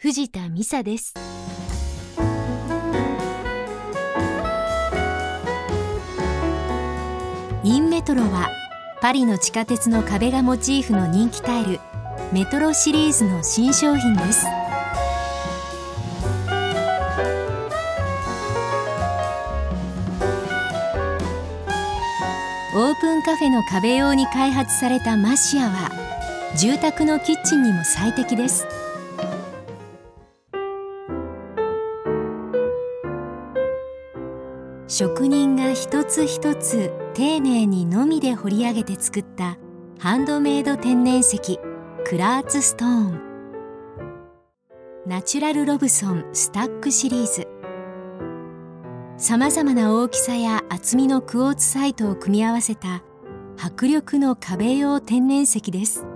藤田美沙です。インメトロはパリの地下鉄の壁がモチーフの人気タイル、メトロシリーズの新商品です。オープンカフェの壁用に開発されたマシアは住宅のキッチンにも最適です。職人が一つ一つ丁寧にのみで彫り上げて作ったハンドメイド天然石クラーツストーン、ナチュラルロブソンスタックシリーズ、さまざまな大きさや厚みのクォーツサイトを組み合わせた迫力の壁用天然石です。